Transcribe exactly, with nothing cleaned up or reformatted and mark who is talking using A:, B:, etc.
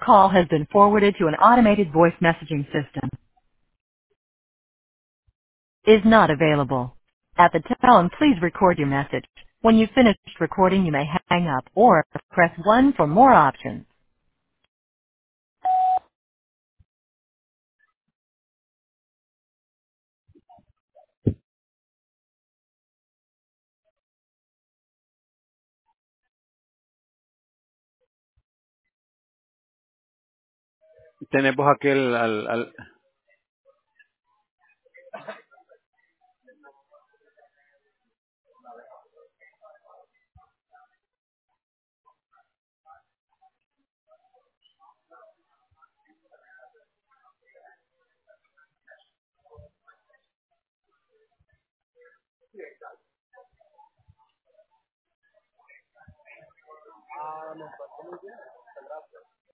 A: call has been forwarded to an automated voice messaging system. Is not available. At the tone, please record your message. When you've finished recording, you may hang up or press one for more options.
B: Tenemos aquel al, al